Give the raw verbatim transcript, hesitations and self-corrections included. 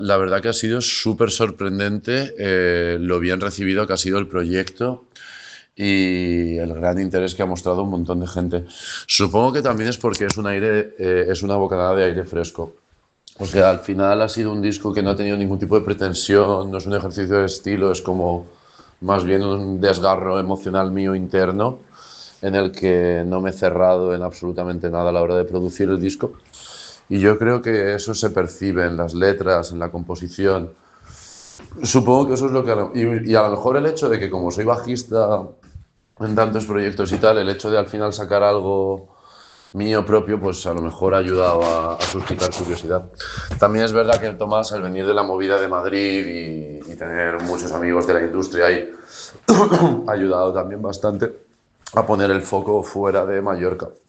La verdad que ha sido súper sorprendente eh, lo bien recibido que ha sido el proyecto y el gran interés que ha mostrado un montón de gente. Supongo que también es porque es un aire, eh, es una bocanada de aire fresco. O sea, al final ha sido un disco que no ha tenido ningún tipo de pretensión, no es un ejercicio de estilo, es como más bien un desgarro emocional mío interno en el que no me he cerrado en absolutamente nada a la hora de producir el disco. Y yo creo que eso se percibe en las letras, en la composición. Supongo que eso es lo que... A lo, y, y a lo mejor el hecho de que como soy bajista en tantos proyectos y tal, el hecho de al final sacar algo mío propio, pues a lo mejor ha ayudado a, a suscitar curiosidad. También es verdad que Tomás, al venir de la movida de Madrid y, y tener muchos amigos de la industria ahí, ha ayudado también bastante a poner el foco fuera de Mallorca.